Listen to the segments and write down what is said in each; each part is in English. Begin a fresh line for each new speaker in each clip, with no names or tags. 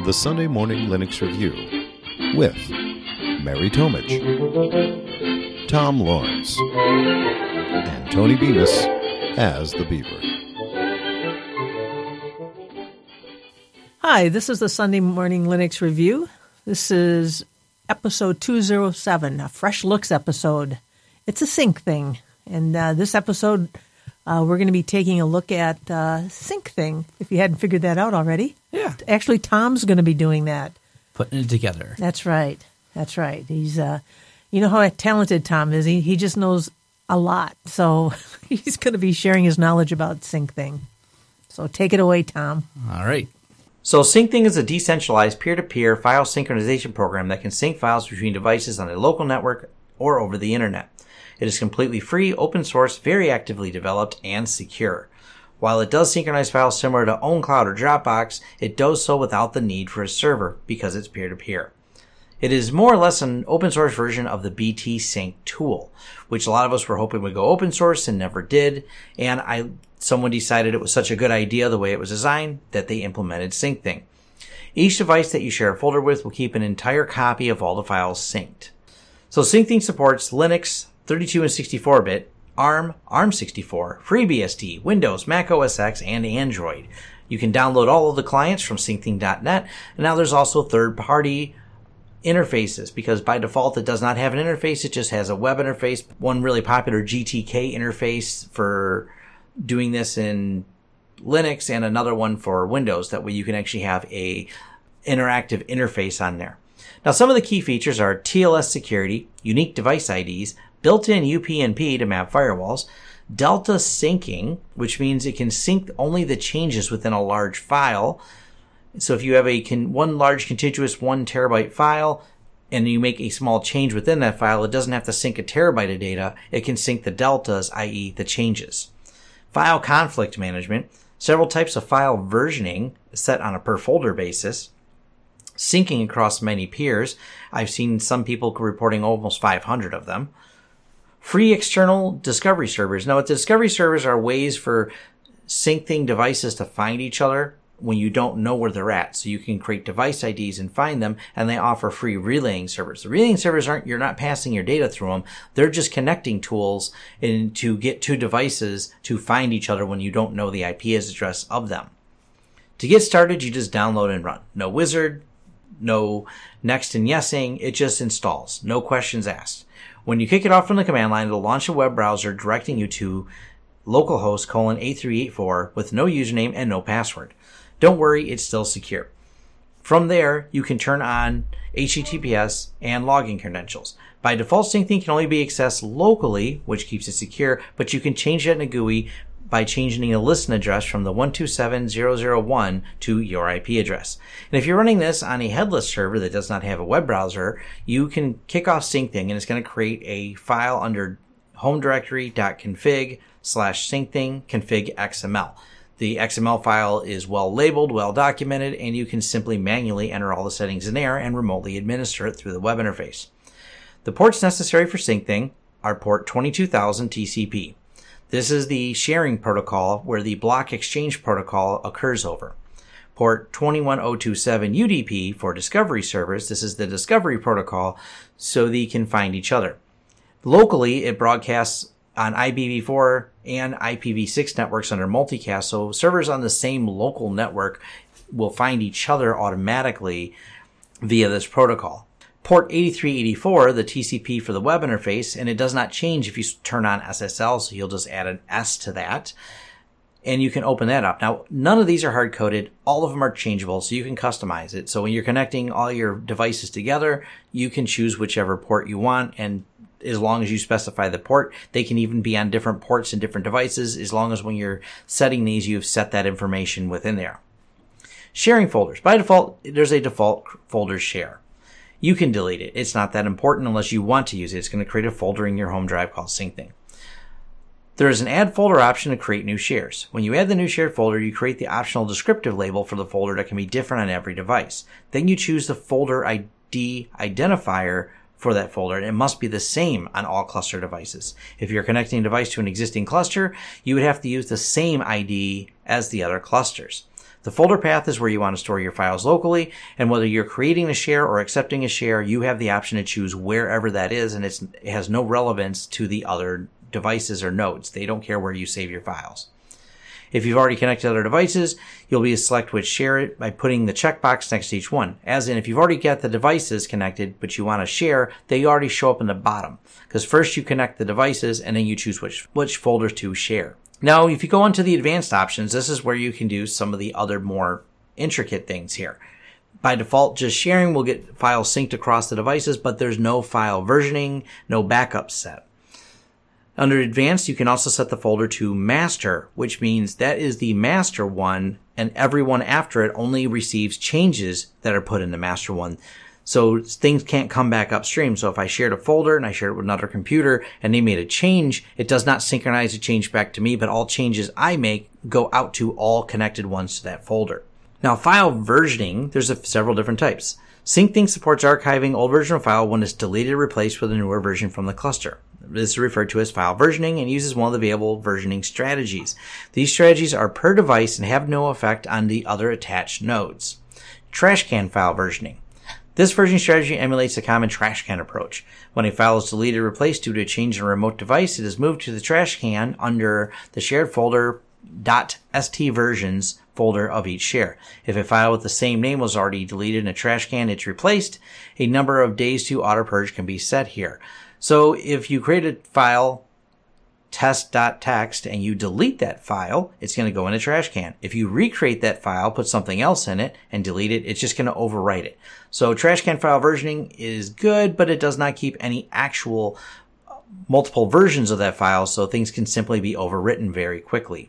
the Sunday Morning Linux Review with Mary Tomich, Tom Lawrence, and Tony Bemis as the Beaver.
Hi, this is the Sunday Morning Linux Review. This is episode 207, a Fresh Looks episode. It's a sync thing, and this episode we're going to be taking a look at sync thing, if you hadn't figured that out already.
Yeah.
Actually, Tom's going to be doing that.
Putting it together.
That's right. He's, you know how talented Tom is. He just knows a lot, so he's going to be sharing his knowledge about sync thing. So take it away, Tom.
All right.
So SyncThing is a decentralized peer-to-peer file synchronization program that can sync files between devices on a local network or over the internet. It is completely free, open source, very actively developed, and secure. While it does synchronize files similar to OwnCloud or Dropbox, it does so without the need for a server because it's peer-to-peer. It is more or less an open source version of the BT Sync tool, which a lot of us were hoping would go open source and never did, and someone decided it was such a good idea the way it was designed that they implemented SyncThing. Each device that you share a folder with will keep an entire copy of all the files synced. So SyncThing supports Linux, 32 and 64-bit, ARM, ARM64, FreeBSD, Windows, Mac OS X, and Android. You can download all of the clients from syncthing.net, and now there's also third-party interfaces, because by default it does not have an interface, it just has a web interface. One really popular GTK interface for doing this in Linux, and another one for Windows. That way you can actually have a interactive interface on there. Now, some of the key features are TLS security, unique device IDs, built-in UPnP to map firewalls, delta syncing, which means it can sync only the changes within a large file. So if you have one large contiguous 1 terabyte file and you make a small change within that file, it doesn't have to sync a terabyte of data. It can sync the deltas, i.e. the changes. File conflict management, several types of file versioning set on a per folder basis, syncing across many peers. I've seen some people reporting almost 500 of them. Free external discovery servers. Now, the discovery servers are ways for SyncThing devices to find each other when you don't know where they're at. So you can create device IDs and find them, and they offer free relaying servers. The relaying servers you're not passing your data through them. They're just connecting tools to get two devices to find each other when you don't know the IP address of them. To get started, you just download and run. No wizard, no next and yesing. It just installs. No questions asked. When you kick it off from the command line, it'll launch a web browser directing you to localhost :8384 with no username and no password. Don't worry, it's still secure. From there, you can turn on HTTPS and login credentials. By default, SyncThing can only be accessed locally, which keeps it secure, but you can change that in a GUI by changing a listen address from the 127.0.0.1 to your IP address. And if you're running this on a headless server that does not have a web browser, you can kick off SyncThing, and it's going to create a file under home directory.config/syncthing config XML. The XML file is well labeled, well documented, and you can simply manually enter all the settings in there and remotely administer it through the web interface. The ports necessary for SyncThing are port 22000 TCP. This is the sharing protocol where the block exchange protocol occurs over. Port 21027 UDP for discovery servers. This is the discovery protocol so they can find each other. Locally, it broadcasts on IPv4 and IPv6 networks under multicast, so servers on the same local network will find each other automatically via this protocol. Port 8384, the TCP for the web interface, and it does not change if you turn on SSL, so you'll just add an S to that, and you can open that up. Now, none of these are hard-coded. All of them are changeable, so you can customize it. So when you're connecting all your devices together, you can choose whichever port you want, and as long as you specify the port, they can even be on different ports and different devices, as long as when you're setting these, you've set that information within there. Sharing folders. By default, there's a default folder share. You can delete it. It's not that important unless you want to use it. It's going to create a folder in your home drive called SyncThing. There is an add folder option to create new shares. When you add the new shared folder, you create the optional descriptive label for the folder that can be different on every device. Then you choose the folder ID identifier for that folder, and it must be the same on all cluster devices. If you're connecting a device to an existing cluster, you would have to use the same ID as the other clusters. The folder path is where you want to store your files locally, and whether you're creating a share or accepting a share, you have the option to choose wherever that is, and it has no relevance to the other devices or nodes. They don't care where you save your files. If you've already connected other devices, you'll be able to select which share it by putting the checkbox next to each one. As in, if you've already got the devices connected, but you want to share, they already show up in the bottom. Because first you connect the devices, and then you choose which folders to share. Now, if you go into the advanced options, this is where you can do some of the other more intricate things here. By default, just sharing will get files synced across the devices, but there's no file versioning, no backup set. Under advanced, you can also set the folder to master, which means that is the master one, and everyone after it only receives changes that are put in the master one. So things can't come back upstream. So if I shared a folder and I shared it with another computer and they made a change, it does not synchronize the change back to me, but all changes I make go out to all connected ones to that folder. Now, file versioning, there's several different types. SyncThing supports archiving old version of file when it's deleted or replaced with a newer version from the cluster. This is referred to as file versioning and uses one of the available versioning strategies. These strategies are per device and have no effect on the other attached nodes. Trash can file versioning. This versioning strategy emulates the common trash can approach. When a file is deleted or replaced due to a change in a remote device, it is moved to the trash can under the shared folder .stversions folder of each share. If a file with the same name was already deleted in a trash can, it's replaced. A number of days to auto purge can be set here. So if you create a file test.txt and you delete that file, it's going to go in a trash can. If you recreate that file, put something else in it and delete it, it's just going to overwrite it. So trash can file versioning is good, but it does not keep any actual multiple versions of that file, so things can simply be overwritten very quickly.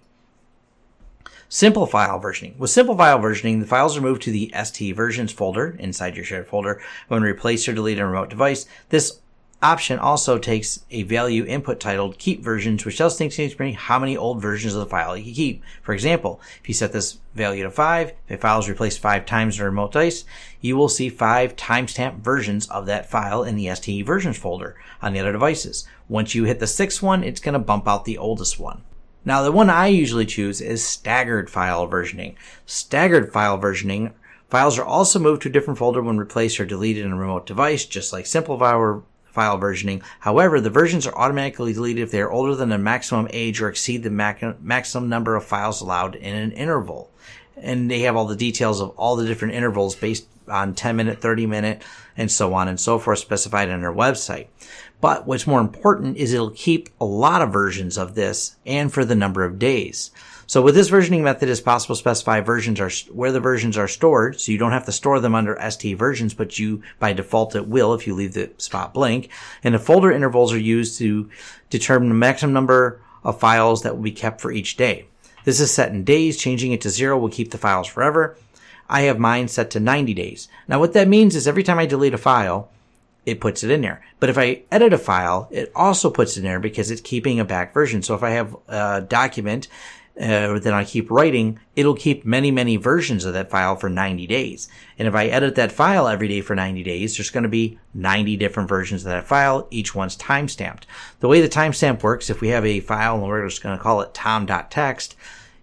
Simple file versioning. With simple file versioning, the files are moved to the stversions folder inside your shared folder when replaced or deleted on a remote device. This option also takes a value input titled keep versions, which tells ThinkStation how many old versions of the file you can keep. For example, if you set this value to 5, if a file is replaced 5 times in a remote device, you will see 5 timestamp versions of that file in the stversions folder on the other devices. Once you hit the 6th one, it's going to bump out the oldest one. Now, the one I usually choose is staggered file versioning. Staggered file versioning, files are also moved to a different folder when replaced or deleted in a remote device, just like simple file versioning. However, the versions are automatically deleted if they are older than the maximum age or exceed the maximum number of files allowed in an interval. And they have all the details of all the different intervals based on 10-minute, 30-minute, and so on and so forth specified on their website. But what's more important is it'll keep a lot of versions of this and for the number of days. So with this versioning method, it's possible to specify where the versions are stored, so you don't have to store them under stversions, but you, by default, it will if you leave the spot blank. And the folder intervals are used to determine the maximum number of files that will be kept for each day. This is set in days. Changing it to 0 will keep the files forever. I have mine set to 90 days. Now what that means is every time I delete a file, it puts it in there. But if I edit a file, it also puts it in there because it's keeping a back version. So if I have a document that I keep writing, it'll keep many, many versions of that file for 90 days. And if I edit that file every day for 90 days, there's going to be 90 different versions of that file. Each one's timestamped. The way the timestamp works, if we have a file and we're just going to call it tom.txt,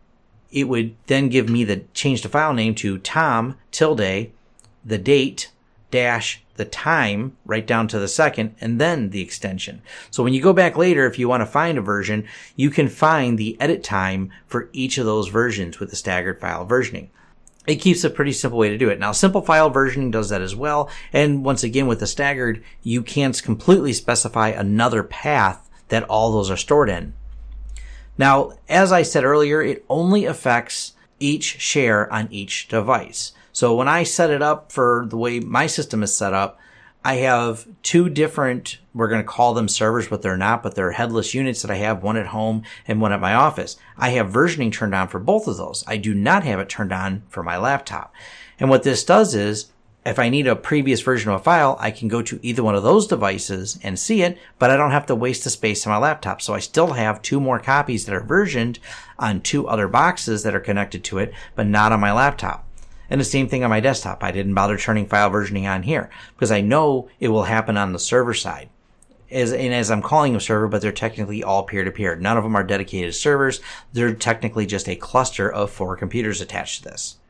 it would then give me change the file name to tom tilde the date dash the time right down to the second and then the extension. So when you go back later, if you want to find a version, you can find the edit time for each of those versions with the staggered file versioning. It keeps a pretty simple way to do it. Now, simple file versioning does that as well. And once again, with the staggered, you can't completely specify another path that all those are stored in. Now, as I said earlier, it only affects each share on each device. So when I set it up for the way my system is set up, I have 2 different, we're going to call them servers, but they're not, but they're headless units that I have, one at home and one at my office. I have versioning turned on for both of those. I do not have it turned on for my laptop. And what this does is, if I need a previous version of a file, I can go to either one of those devices and see it, but I don't have to waste the space on my laptop. So I still have 2 more copies that are versioned on 2 other boxes that are connected to it, but not on my laptop. And the same thing on my desktop. I didn't bother turning file versioning on here because I know it will happen on the server side. As I'm calling them server, but they're technically all peer-to-peer. None of them are dedicated servers. They're technically just a cluster of 4 computers attached to this.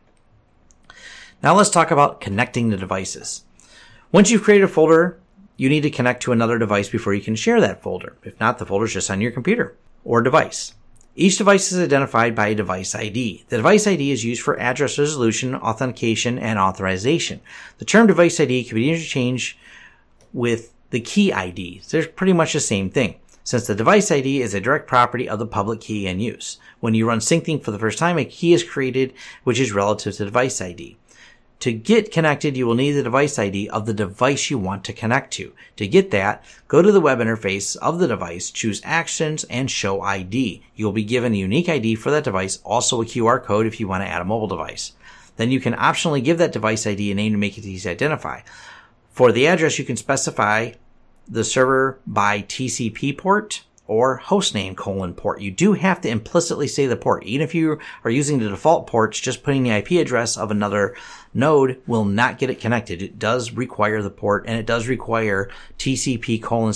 Now let's talk about connecting the devices. Once you've created a folder, you need to connect to another device before you can share that folder. If not, the folder is just on your computer or device. Each device is identified by a device ID. The device ID is used for address resolution, authentication, and authorization. The term device ID can be interchanged with the key ID. They're pretty much the same thing, since the device ID is a direct property of the public key in use. When you run SyncThing for the first time, a key is created which is relative to device ID. To get connected, you will need the device ID of the device you want to connect to. To get that, go to the web interface of the device, choose Actions, and Show ID. You will be given a unique ID for that device, also a QR code if you want to add a mobile device. Then you can optionally give that device ID a name to make it easy to identify. For the address, you can specify the server by TCP port or hostname : port. You do have to implicitly say the port. Even if you are using the default ports, just putting the IP address of another node will not get it connected. It does require the port, and it does require TCP :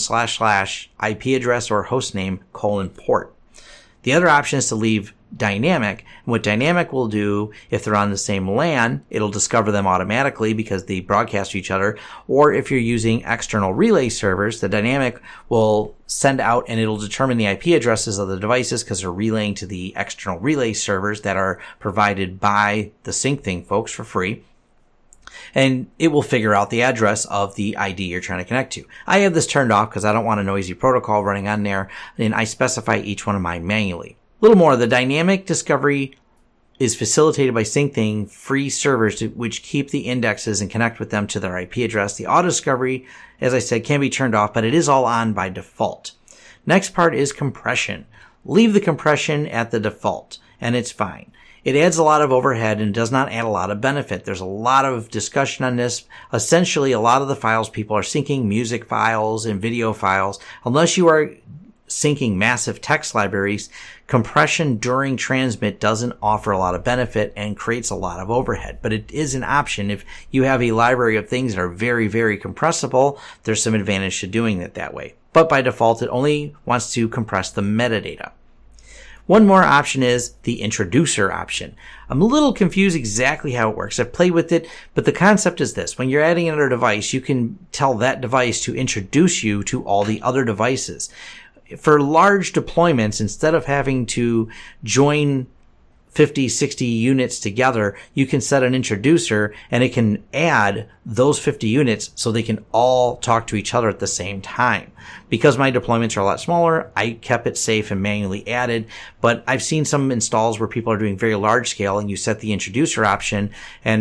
IP address or hostname : port. The other option is to leave dynamic. And what dynamic will do, if they're on the same LAN, it'll discover them automatically because they broadcast to each other. Or if you're using external relay servers, the dynamic will send out and it'll determine the IP addresses of the devices because they're relaying to the external relay servers that are provided by the SyncThing folks for free. And it will figure out the address of the ID you're trying to connect to. I have this turned off because I don't want a noisy protocol running on there, and I specify each one of mine manually. A little more, the dynamic discovery is facilitated by SyncThing free servers which keep the indexes and connect with them to their IP address. The auto discovery, as I said, can be turned off, but it is all on by default. Next part is compression. Leave the compression at the default, and it's fine. It adds a lot of overhead and does not add a lot of benefit. There's a lot of discussion on this. Essentially, a lot of the files people are syncing, music files and video files. Unless you are syncing massive text libraries, compression during transmit doesn't offer a lot of benefit and creates a lot of overhead. But it is an option. If you have a library of things that are very, very compressible, there's some advantage to doing it that way. But by default, it only wants to compress the metadata. One more option is the introducer option. I'm a little confused exactly how it works. I've played with it, but the concept is this. When you're adding another device, you can tell that device to introduce you to all the other devices. For large deployments, instead of having to join 50, 60 units together, you can set an introducer and it can add those 50 units so they can all talk to each other at the same time. Because my deployments are a lot smaller, I kept it safe and manually added, but I've seen some installs where people are doing very large scale and you set the introducer option and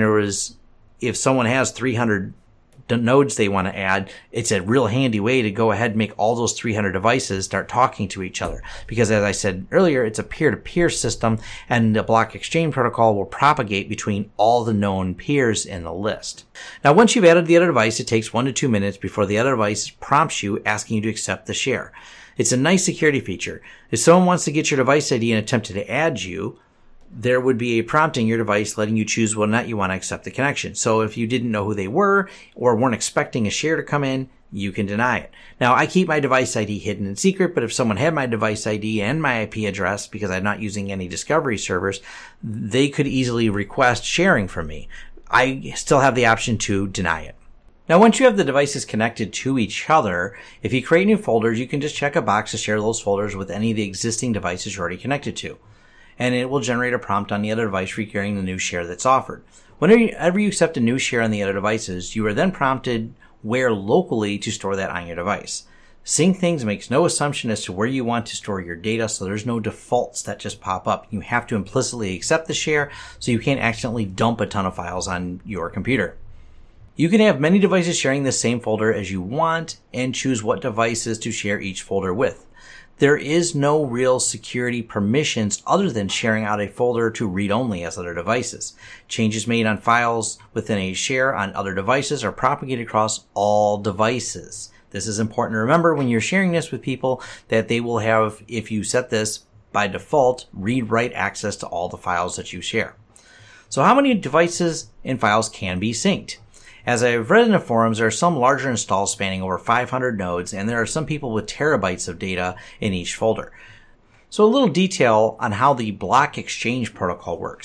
if someone has 300 nodes they want to add, it's a real handy way to go ahead and make all those 300 devices start talking to each other. Because as I said earlier, it's a peer-to-peer system and the block exchange protocol will propagate between all the known peers in the list. Now, once you've added the other device, it takes 1 to 2 minutes before the other device prompts you asking you to accept the share. It's a nice security feature. If someone wants to get your device ID and attempted to add you, there would be a prompt in your device letting you choose whether or not you want to accept the connection. So if you didn't know who they were or weren't expecting a share to come in, you can deny it. Now, I keep my device ID hidden and secret, but if someone had my device ID and my IP address, because I'm not using any discovery servers, they could easily request sharing from me. I still have the option to deny it. Now, once you have the devices connected to each other, if you create new folders, you can just check a box to share those folders with any of the existing devices you're already connected to. And it will generate a prompt on the other device regarding the new share that's offered. Whenever you accept a new share on the other devices, you are then prompted where locally to store that on your device. SyncThing makes no assumption as to where you want to store your data, so there's no defaults that just pop up. You have to implicitly accept the share, so you can't accidentally dump a ton of files on your computer. You can have many devices sharing the same folder as you want and choose what devices to share each folder with. There is no real security permissions other than sharing out a folder to read-only as other devices. Changes made on files within a share on other devices are propagated across all devices. This is important to remember when you're sharing this with people, that they will have, if you set this by default, read-write access to all the files that you share. So how many devices and files can be synced? As I've read in the forums, there are some larger installs spanning over 500 nodes, and there are some people with terabytes of data in each folder. So a little detail on how the block exchange protocol works.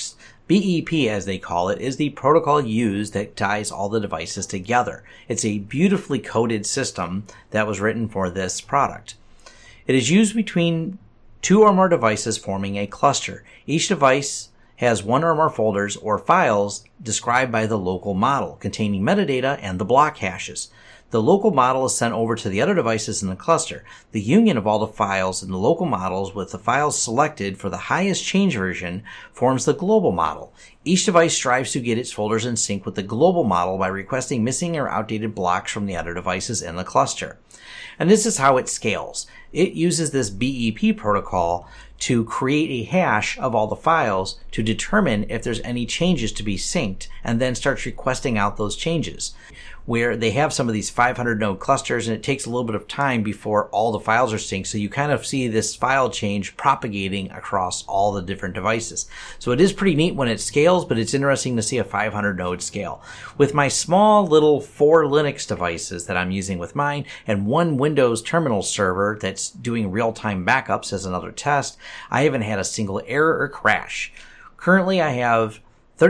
BEP, as they call it, is the protocol used that ties all the devices together. It's a beautifully coded system that was written for this product. It is used between 2 or more devices forming a cluster. Each device has 1 or more folders or files described by the local model, containing metadata and the block hashes. The local model is sent over to the other devices in the cluster. The union of all the files in the local models with the files selected for the highest change version forms the global model. Each device strives to get its folders in sync with the global model by requesting missing or outdated blocks from the other devices in the cluster. And this is how it scales. It uses this BEP protocol to create a hash of all the files to determine if there's any changes to be synced, and then starts requesting out those changes. Where they have some of these 500 node clusters, and it takes a little bit of time before all the files are synced. So you kind of see this file change propagating across all the different devices. So it is pretty neat when it scales, but it's interesting to see a 500 node scale. With my small little 4 Linux devices that I'm using with mine, and 1 Windows terminal server that's doing real-time backups as another test, I haven't had a single error or crash. Currently, I have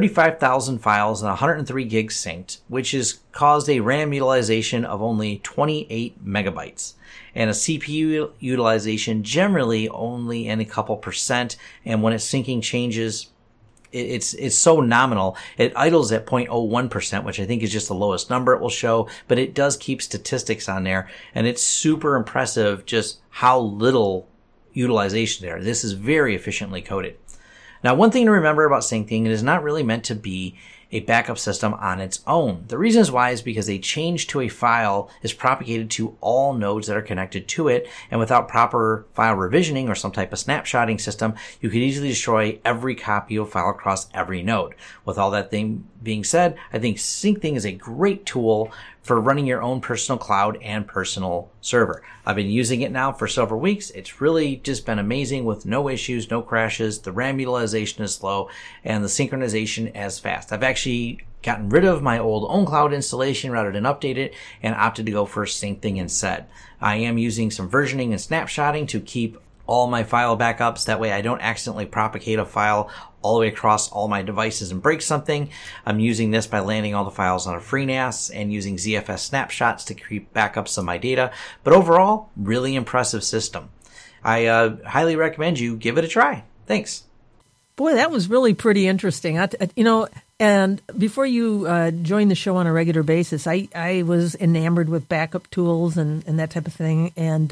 35,000 files and 103 gigs synced, which has caused a RAM utilization of only 28 megabytes. And a CPU utilization generally only in a couple percent, and when it's syncing changes, it's so nominal. It idles at 0.01%, which I think is just the lowest number it will show, but it does keep statistics on there, and it's super impressive just how little utilization there. This is very efficiently coded. Now, one thing to remember about syncing, it is not really meant to be a backup system on its own. The reasons why is because a change to a file is propagated to all nodes that are connected to it, and without proper file revisioning or some type of snapshotting system, you could easily destroy every copy of a file across every node. With all that thing being said, I think Syncthing is a great tool for running your own personal cloud and personal server. I've been using it now for several weeks. It's really just been amazing with no issues, no crashes. The RAM utilization is low and the synchronization as fast. I've actually gotten rid of my old OwnCloud installation rather than update it and opted to go for Syncthing instead. I am using some versioning and snapshotting to keep all my file backups. That way I don't accidentally propagate a file all the way across all my devices and break something. I'm using this by landing all the files on a FreeNAS and using ZFS snapshots to keep backups of my data. But overall, really impressive system. I highly recommend you give it a try. Thanks.
Boy, that was really pretty interesting. And before you joined the show on a regular basis, I was enamored with backup tools and that type of thing. And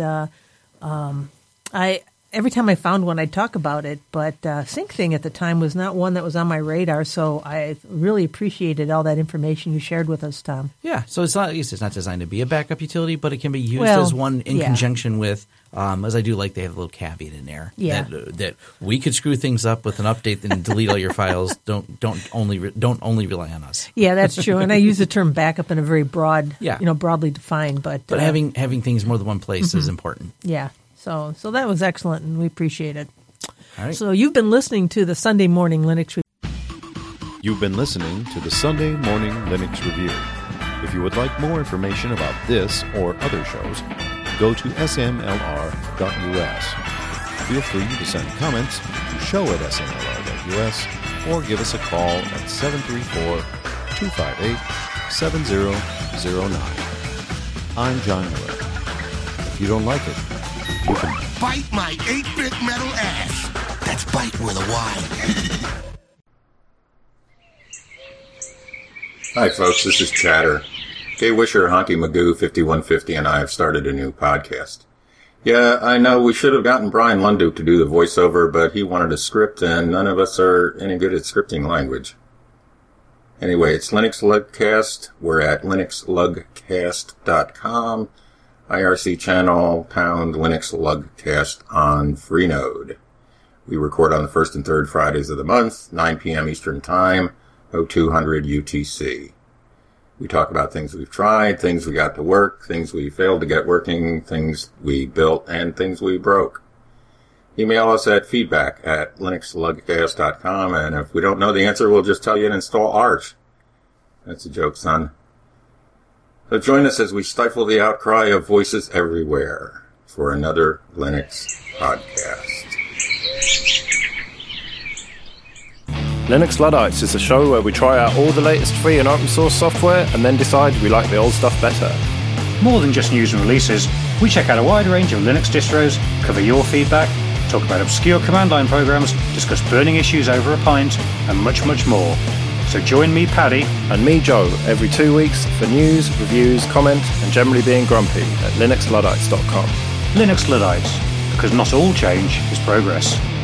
every time I found one, I'd talk about it, but Syncthing at the time was not one that was on my radar, so I really appreciated all that information you shared with us, Tom.
Yeah, so it's not designed to be a backup utility, but it can be used as one in conjunction with, as I do like, they have a little caveat in there that we could screw things up with an update and delete all your files. Don't only rely on us.
Yeah, that's true. And I use the term backup in a very broad, broadly defined, but
having things more than one place is important.
Yeah. So that was excellent, and we appreciate it.
All right.
So you've been listening to the Sunday Morning Linux Review.
You've been listening to the Sunday Morning Linux Review. If you would like more information about this or other shows, go to smlr.us. Feel free to send comments to show@smlr.us or give us a call at 734-258-7009. I'm John Miller. If you don't like it, you can
bite my 8-bit metal ass. That's bite with a Y.
Hi, folks. This is Chatter. Kay Wisher, Honky Magoo, 5150, and I have started a new podcast. Yeah, I know we should have gotten Brian Lunduke to do the voiceover, but he wanted a script, and none of us are any good at scripting language. Anyway, it's Linux Lugcast. We're at linuxlugcast.com. IRC channel, #Linux Lugcast on Freenode. We record on the first and third Fridays of the month, 9 p.m. Eastern Time, 0200 UTC. We talk about things we've tried, things we got to work, things we failed to get working, things we built, and things we broke. Email us at feedback@linuxlugcast.com, and if we don't know the answer, we'll just tell you to install Arch. That's a joke, son. So join us as we stifle the outcry of voices everywhere for another Linux podcast.
Linux Luddites is a show where we try out all the latest free and open source software and then decide we like the old stuff better.
More than just news and releases, we check out a wide range of Linux distros, cover your feedback, talk about obscure command line programs, discuss burning issues over a pint, and much, much more. So join me, Paddy,
and me, Joe, every 2 weeks for news, reviews, comment, and generally being grumpy at linuxluddites.com.
Linux Luddites, because not all change is progress.